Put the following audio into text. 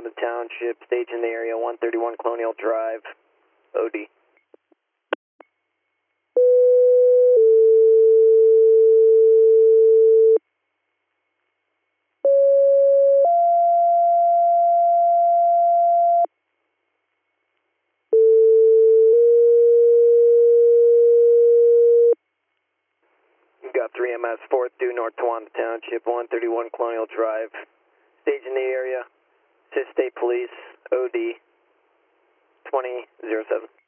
Towanda Township, stage in the area, 131 Colonial Drive, OD. You've got 3MS 4th due North Towanda Township, 131 Colonial Drive, stage in the area, Assist State Police, OD, 2007.